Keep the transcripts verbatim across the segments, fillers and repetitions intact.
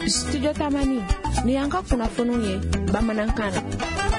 Studio Tamani ni yanka kunnafoniw ye bamanankan na.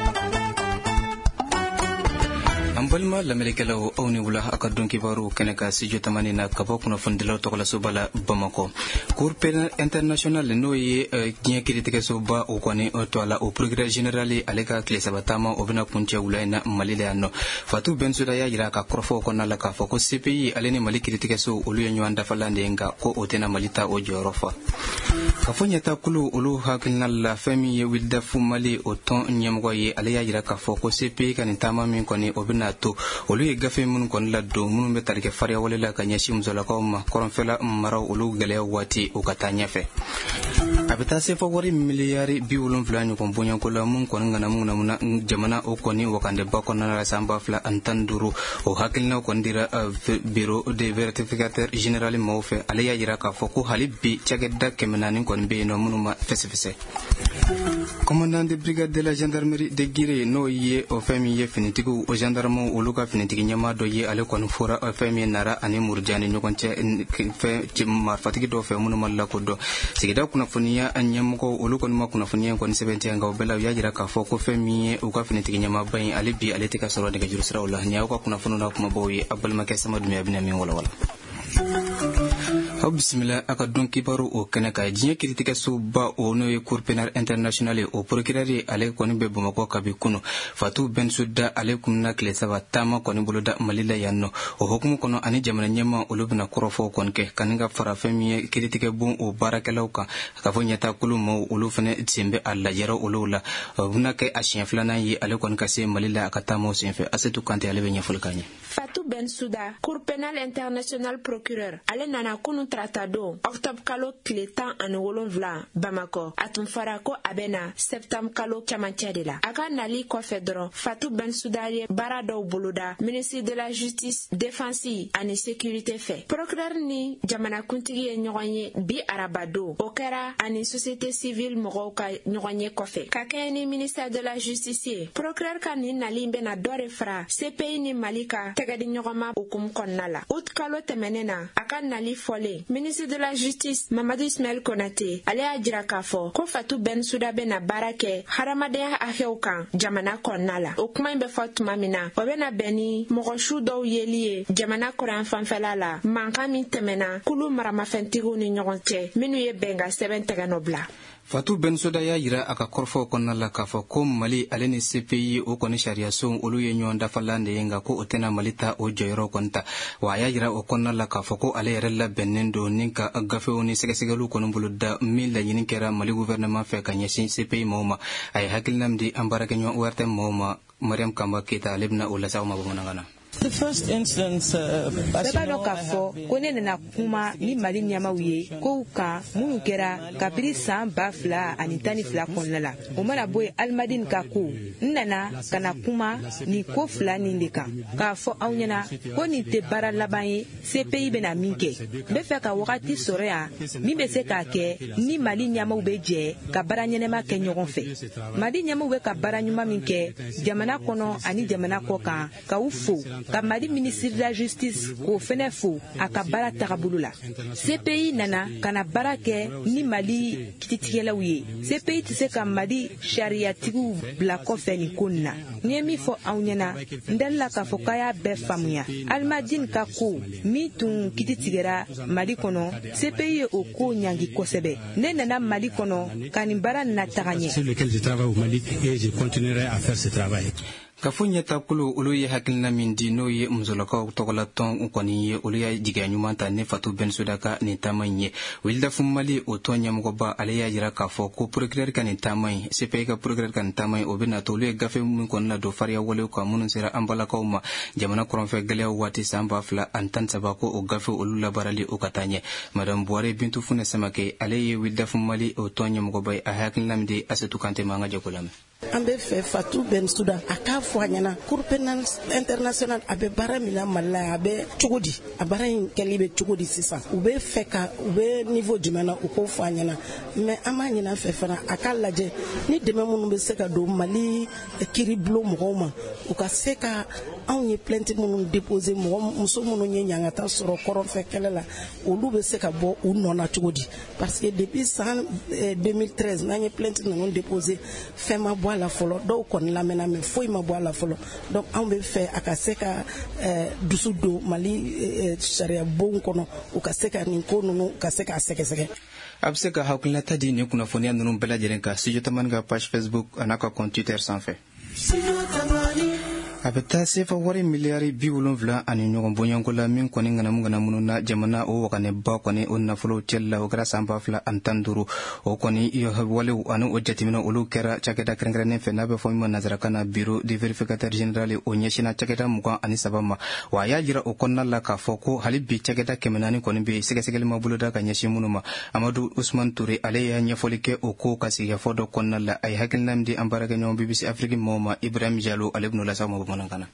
Ambalma lamelikelaw aw ni wula aka don kibaru keneka Studio Tamani na kabo kunnafonidilaw tɔgɔla sobala Bamako. Cour pénal international no ye diɲɛ kiiritigɛ soba o kɔni to ala o procureur général ale ka tile saba taama o bɛna kuncɛ wula in na Mali la yan nɔ. Fatou Bensouda y'a jira ka kɔrɔfɔ kɔnɔna la k'a fɔ ko C P I ale ni Mali kiiritigɛ so olu ye ɲɔgɔn dafalan de ye nka ko o tɛna Mali ta o jɔyɔrɔ fa. Ka fɔ ɲɛtakulu olu hakilina la fɛn min ye wilidafu Mali o tɔn ɲɛmɔgɔ ye ale y'a jira k'a fɔ ko C P I ka nin taama min kɔni o bɛna to olu ye gafe minnu kɔni la don minnu bɛ tali kɛ fariya wale la ka ɲɛsin musolakaw ma kɔrɔnfɛla maraw olu gɛlɛya waati o ka taa ɲɛfɛ. A bɛ taa se fɔ wari miliyari bi wolonwula ɲɔgɔn bɔɲako la mun kɔni kana mun na jamana o kɔni wakandeba kɔnɔna la san ba fila ani tan duuru o hakilinaw kɔni dira bureau de vérificateur général maaw fɛ ale y'a jira k'a fɔ ko hali bi cakɛda kɛmɛ naani kɔni bɛ yen nɔ minnu ma fɛsɛfɛsɛ. Commandant de brigade de la gendarmerie de Guiré n'o ye o fɛn min ye finitigiw o gendarmew olu ka finitigi ɲɛmaa dɔ ye ale kɔni fɔra fɛn min nara ani murujani ɲɔgɔn cɛ fɛn marifatigi dɔw fɛ minnu ma lakodɔn sigida kunnafoniya ɲɛmɔgɔ olu kɔni ma kunnafoniya kɔni sɛbɛntiya nka o bɛɛ la u y'a jira k'a fɔ ko fɛn min ye u ka finitigi ɲɛmaaba in ale bi ale tɛ ka sɔrɔ nɛgɛjuru siraw la nin y'aw ka kunnafoniw n'a kumabaw ye a balimakɛ Sama Dumbia bɛna min walawala. Aw bisimila a ka don kibaru o kɛnɛ kan diɲɛ kiiritigɛ soba o n'o ye Cour pénal international o procureur ale kɔni bɛ Bamakɔ kabi kunu Fatou Bensouda ale kunna tile saba taama kɔni boloda Mali la yan nɔ o hukumu kɔnɔ ani jamana ɲɛmaa olu bɛna kɔrɔfɔw kɔni kɛ kani ka fara fɛn min ye kiiritigɛ bon o baarakɛlaw kan ka fɔ ɲɛtakulu ma olu fana sen bɛ a lajɛra olu la o bɛna kɛ a siɲɛ filanan ye ale kɔni ka se Mali la a ka taama o senfɛ Asetu Kante ale bɛ ɲɛfɔli k'a ɲɛ. Fatou Bensouda Cour pénal international procureur ale nana kunu tratado octobre kalo tile tan ani wolonwula Bamako a tun fara ko a bɛna septembre kalo camancɛ de la a ka nali kɔfɛ dɔrɔn Fatou Bensouda ye baara dɔw boloda ministre de la justice défense ani sécurité fɛ procureur ni jamanakuntigi ye ɲɔgɔn ye bi arabado o kɛra ani société civile mɔgɔw ka ɲɔgɔn ye kɔfɛ ka kɛɲɛ ni ministère de la justice ye procureur ka nin nali bɛna dɔ de fara C P I ni Mali ka tɛgɛdi ɲɔgɔnma hukumu kɔnɔna la août kalo tɛmɛnen na a ka nali fɔlen ministre de la justice Mamadou Ismaël Konaté ale y'a jira k'a fɔ ko Fatou Bensouda bɛna baara kɛ hadamadenya hakɛw kan jamana kɔnɔna la o kuma in bɛ fɔ tuma min na o bɛna bɛn ni mɔgɔ su dɔw yeli ye jamana kɔrɔn fanfɛla la mankan min tɛmɛna kulu maramafɛntigiw ni ɲɔgɔn cɛ minnu ye bɛnkan sɛbɛn tɛgɛ nɔ bila. Fatou Bensouda y'a jira a ka kɔrɔfɔw kɔnɔna la k'a fɔ ko Mali ale ni C P I o kɔni sariyason olu ye ɲɔgɔn dafalan de ye nka ko o tɛna Mali ta o jɔyɔrɔ kɔni ta wa a y'a jira o kɔnɔna la k'a fɔ ko ale yɛrɛ labɛnnen don ni ka gafew ni sɛgɛsɛgɛliw kɔni bolo da min laɲini kɛra Mali gouvernement fɛ ka ɲɛsin C P I maaw ma a ye hakilina min di an baarakɛɲɔgɔn O R T M maaw ma Mariam Kamba Keita ale bɛna o lase aw ma bamanankan na. The first instance, uh, bɛɛ b'a dɔn k'a fɔ ko ne nana kuma ni Mali ɲɛmaaw ye kow kan minnu kɛra kabiri san ba fila ani tan ni fila kɔnɔna la o mana bɔ yen Almadine ka ko n nana ka na kuma nin ko fila nin de kan k'a fɔ aw ɲɛna ko nin tɛ baara laban ye C P I bɛna min kɛ n bɛ fɛ ka wagati sɔrɔ yan min bɛ se k'a kɛ ni Mali ɲɛmaaw bɛ jɛ ka baara ɲɛnɛma kɛ ɲɔgɔn fɛ Mali ɲɛmaaw bɛ ka baara ɲuman min kɛ jamana kɔnɔ ani jamana kɔ kan ka u fo ka Mali ministre de la justice k'o fɛnɛ fo a ka baara tagabolo la C P I nana ka na baara kɛ ni Mali kititigɛlaw ye C P I tɛ se ka Mali sariyatigiw bila kɔfɛ nin ko nin na n ye min fɔ aw ɲɛna n dalila k'a fɔ k'a y'a bɛɛ faamuya Almadine ka ko min tun kititigɛra Mali kɔnɔ C P I ye o ko ɲangi kosɛbɛ ne nana Mali kɔnɔ ka nin baara na taga ɲɛ. Ka fɔ ɲɛtakulu olu ye hakilina min di n'o ye musolakaw tɔgɔla tɔn kɔni ye olu y'a jigiya ɲuman ta ne Fatou Bensouda ka nin taama in ye wilidafu Mali o tɔn ɲɛmɔgɔba ale y'a jira k'a fɔ ko procureur ka nin taama in C P I ka procureur ka nin taama in o bɛna to olu ye gafe min kɔni na don fariya walew kan minnu sera an balakaw ma jamana kɔrɔnfɛ gɛlɛyaw waati san ba fila ani tan saba ko o gafe olu labaarali o ka taa ɲɛ Madame Buhari Bintu Fune Samake ale ye wilidafu Mali o tɔn ɲɛmɔgɔba ye a hakilina min di Asetu Kante ma an ka jɛko lamɛn. an bɛ fɛ Fatou Bensouda a k'a fɔ a ɲɛna Cour pénale internationale a bɛ baara min na Mali la a bɛ cogo di a baara in kɛli bɛ cogo di sisan u bɛ fɛ ka u bɛ niveau jumɛn na u k'o fɔ a ɲɛna mais an b'a ɲin'a fɛ fana a k'a lajɛ ni dɛmɛ minnu bɛ se ka don Mali kiiribulon mɔgɔw ma u ka se ka anw ye plainte minnu déposer mɔgɔ muso minnu ye ɲangata sɔrɔ kɔrɔnfɛ kɛlɛ la olu bɛ se ka bɔ u nɔ na cogo di parce que depuis san deux mille treize n'an ye plainte ninnu déposer fɛn ma bɔ a la fɔlɔ dɔw kɔni lamɛnna mais foyi ma bɔ a la fɔlɔ donc anw bɛ fɛ a ka se ka dusu don Mali sariya bon kɔnɔ u ka se ka nin ko ninnu ka se k'a sɛgɛsɛgɛ. A bɛ se ka hakilinata di nin kunnafoniya ninnu bɛɛ lajɛlen kan Studio Tamani ka page Facebook a n'a ka compte Twitter sanfɛ. A bɛ taa sefa wari miliyari bi wolonwula ani ɲɔgɔn bɔɲɔgɔnko la min kɔni ŋanamu ŋanamu na jamana o waganɛba kɔni o nafolo cɛli la o kɛra san ba fila ani tan duuru o kɔni walew ani o jateminɛ olu kɛra cakɛda kɛrɛnkɛrɛnnen fɛ n'a bɛ fɔ min ma nanzarakan na bureau de vérificateur général o ɲɛsina cakɛda mugan ani saba ma wa a y'a jira o kɔnɔna la k'a fɔ ko hali bi cakɛda kɛmɛ naani kɔni bɛ sɛgɛsɛgɛli ma boloda ka ɲɛsin minnu ma Amadu Usman Ture ale y'a ɲɛfɔli kɛ o ko ka sigikafɔ dɔ kɔnɔna la a ye hakilina min di an baarakɛɲɔgɔn B B C Afrique mɔgɔw ma Ibrahim Jalo ale bɛn'o lase aw ma bamanankan na.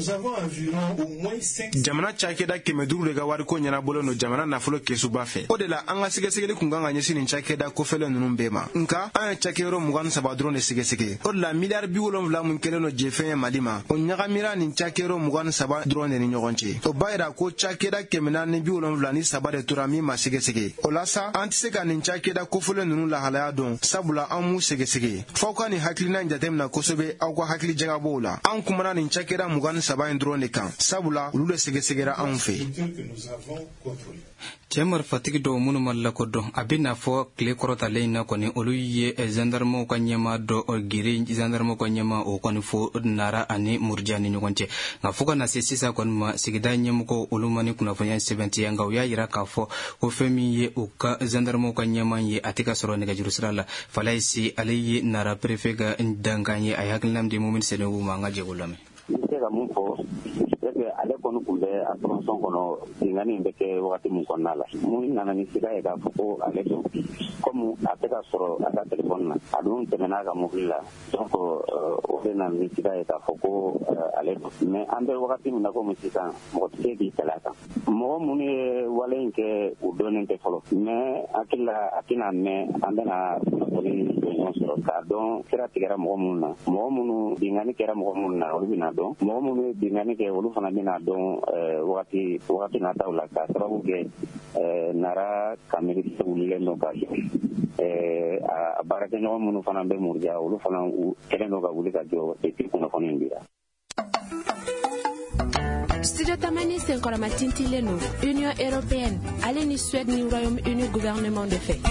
Jamana cakɛda kɛmɛ duuru de ka wariko ɲɛnabɔlen no jamana nafolo kesuba fɛ o de la an ka sɛgɛsɛgɛli kun kan ka ɲɛsin nin cakɛda kofɛlen ninnu bɛɛ ma nka an ye cakɛyɔrɔ mugan ni saba dɔrɔn de sɛgɛsɛgɛ o de la miliyari bi wolonwula mun kɛlen no jɛfɛn ye Mali ma o ɲagamira nin cakɛyɔrɔ mugan ni saba dɔrɔn de ni ɲɔgɔn cɛ o b'a yira ko cakɛda kɛmɛ naani bi wolonwula ni saba de tora min ma sɛgɛsɛgɛ o la sa an tɛ se ka nin cakɛda kofɔlen ninnu lahalaya dɔn sabula an m'u sɛgɛsɛgɛ f'aw ka nin hakilina jatemina kosɛbɛ aw ka hakili jagabɔw la an kumana nin cakɛda mugan ni saba in dɔrɔn de kan sabula olu de sɛgɛsɛgɛra anw fɛ. cɛ marifatigi dɔw minnu ma lakodɔn a bɛ n'a fɔ tile kɔrɔtalen in na kɔni olu ye gendarmew ka ɲɛma dɔ gere gendarmew ka ɲɛma o kɔni fo Nara ani Murja ni ɲɔgɔn cɛ nka fo ka na se sisan kɔni ma sigida ɲɛmɔgɔw olu ma ni kunnafoniya sɛbɛntiya nka u y'a jira k'a fɔ ko fɛn min ye u ka gendarmew ka ɲɛma ye a tɛ ka sɔrɔ nɛgɛjuru sira la Falaye Si ale ye Nara préfet ka dankan ye a ye hakilina min di Mumini Senewu ma an ka jɛk'o lamɛn. ale kɔni tun bɛ a tɔrɔnsɔn kɔnɔ bingani bɛ kɛ wagati min kɔnɔna la mun nana ni sira ye k'a fɔ ko ale don komi a tɛ ka sɔrɔ a ka telefɔni na a dun tɛmɛna a ka mobili la donc o de nana ni sira ye k'a fɔ ko ale don mais an bɛ wagati min na komi sisan mɔgɔ tɛ se k'i kɛlɛ a kan mɔgɔ minnu ye wale in kɛ u dɔnnen tɛ fɔlɔ mais hakili la a tɛna mɛn an bɛna kunnafoni ɲɔgɔn sɔrɔ k'a dɔn sira tigɛra mɔgɔ minnu na mɔgɔ minnu bingani kɛra mɔgɔ minnu na olu bɛna dɔn mɔgɔ minnu ye bingani kɛ olu fana bɛna dɔn wagati wagati nataw la k'a sababu kɛ Nara kameri wulilen don ka a baarakɛɲɔgɔn minnu fana bɛ Murja olu fana kɛlen don ka wuli ka jɔ depuis kunnafoni in dira. Studio Tamani senkɔrɔma tintilen no Union Européenne ale ni Suède ni Royaume-Uni gouvernement de fait.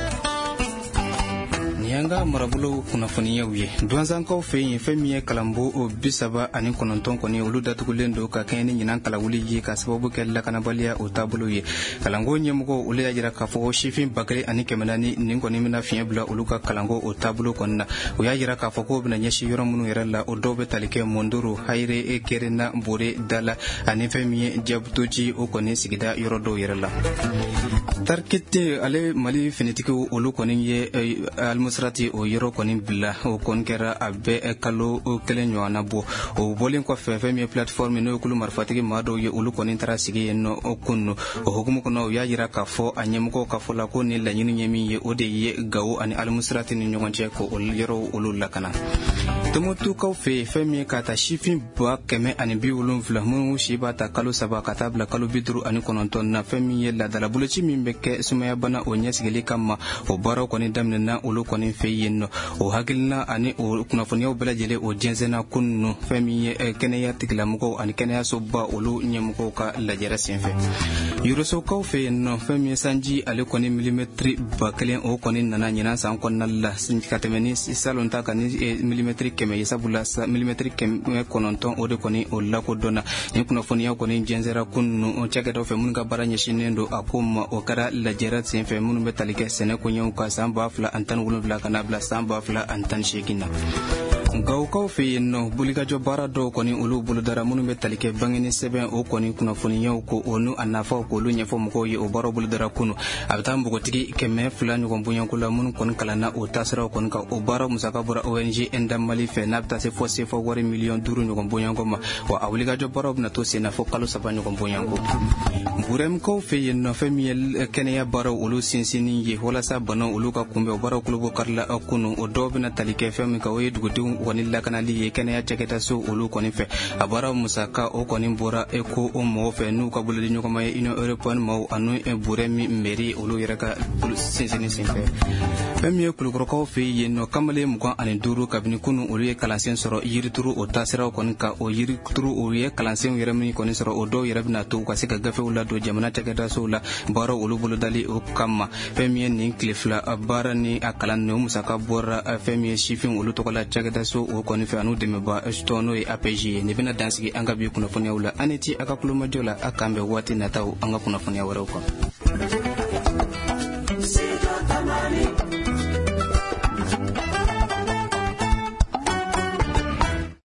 Yanga marabolo kunnafoniyaw ye duwanzankaw fɛ yen fɛn min ye kalanbo o bi saba ani kɔnɔntɔn kɔni olu datugulen don ka kɛɲɛ ni ɲinan kalawuli ye ka sababu kɛ lakanabaliya o taabolo ye kalanko ɲɛmɔgɔ olu y'a jira k'a fɔ sifin ba kelen ani kɛmɛ naani nin kɔni bɛna fiɲɛ bila olu ka kalanko o taabolo kɔni na o y'a jira k'a fɔ k'o bɛna ɲɛsin yɔrɔ minnu yɛrɛ la o dɔw bɛ tali kɛ Mondoro Hayire Kerena Bore Dala ani fɛn min ye Jabutoji o kɔni sigida yɔrɔ dɔw yɛrɛ la Tarkete ale Mali finitigiw olu kɔni ye almusrati o yɔrɔ kɔni bila o kɔni kɛra a bɛɛ kalo kelen ɲɔgɔnna bɔ o bɔlen kɔfɛ fɛn min ye plateforme n'o ye kulu marifatigi maa dɔw ye olu kɔni taara sigi yen nɔ o kunnu o hukumu kɔnɔ o y'a jira k'a fɔ a ɲɛmɔgɔw ka fɔ la ko ni laɲini ye min ye o de ye Gawo ani almusrati ni ɲɔgɔn cɛ ko yɔrɔ olu lakana Tomotukaw fɛ yen fɛn min ye ka taa sifin ba kɛmɛ ani bi wolonwula minnu si b'a ta kalo saba ka taa bila kalo bi duuru ani kɔnɔntɔn na fɛn min ye ladala boloci min bɛ kɛ sumaya bana o ɲɛsigili kama o baaraw kɔni daminɛna olu kɔni fɛ yen nɔ o hakilina ani o kunnafoniyaw bɛɛ lajɛlen o jɛnsɛnna ko ninnu fɛn min ye kɛnɛya tigilamɔgɔw ani kɛnɛyasoba olu ɲɛmɔgɔw ka lajɛrɛ senfɛ Yorosokaw fɛ yen nɔ fɛn min ye sanji ale kɔni milimetiri ba kelen o kɔni nana ɲinan san kɔnɔna la ka tɛmɛ ni salon ta kan ni milimetiri kɛmɛ ye sabula milimetiri kɛmɛ kɔnɔntɔn o de kɔni o lakodɔnna ni kunnafoniyaw kɔni jɛnsɛra ko ninnu cakɛdaw fɛ minnu ka baara ɲɛsinnen don a ko ma o kɛra lajɛrɛ senfɛ minnu bɛ tali kɛ sɛnɛ koɲɛw ka san ba fila ani tan wolonwula ka na bila san ba fila ani tan seegin na Gaukaw fe yen no bulikajɔ baara dɔw kɔni olu bolodara minnu bɛ tali kɛ bangeni sɛbɛn o kɔni kunnafoniyaw ko o nu a nafaw k'olu ɲɛfɔ mɔgɔw ye o baaraw bolodara kunu a bɛ taa npogotigi kɛmɛ fila ɲɔgɔn bonyanko la minnu kɔni kalanna o taasiraw kɔni kan o baaraw musaka bɔra O N G Enda Mali fɛ n'a bɛ taa se fɔ sefa wari miliyɔn duuru ɲɔgɔn bonyanko ma wa a wulikajɔ baaraw bɛna to sen na fɔ kalo saba ɲɔgɔn bonyanko burɛmkaw fe yen nɔ fɛn min ye kɛnɛya baaraw olu sinsinni ye walasa banaw olu ka kunbɛn o baaraw kulobo karila kunu o dɔw bɛna tali kɛ fɛn min kan o ye dugudenw kɔni lakanali ye kɛnɛya cakɛda so olu kɔni fɛ a baaraw musaka o kɔni bɔra eko o mɔgɔw fɛ n'u ka bolodi ɲɔgɔnma ye Union Européenne maaw ani burɛmi mairie olu yɛrɛ ka sinsinni senfɛ fɛn min ye kulukɔrɔkaw fe yen nɔ kamalen mugan ani duuru kabini kunu olu ye kalansen sɔrɔ yirituru o taasiraw kɔni kan o yirituru o ye kalansenw yɛrɛ min kɔni sɔrɔ o dɔw yɛrɛ bɛna to ka se ka gafew ladon jamana cakɛda sow la baaraw olu bolodali o kama fɛn min ye nin tile fila baara ni a kalan o musaka bɔra fɛn min ye sifin olu tɔgɔ la cakɛda so o kɔni fɛ anu dɛmɛba tɔn n'o ye A P J ye nin bɛna dansigi an ka bi kunnafoniyaw la an ni ti a ka kulomajɔ la a k'an bɛn waati nataw an ka kunnafoniya wɛrɛw kan.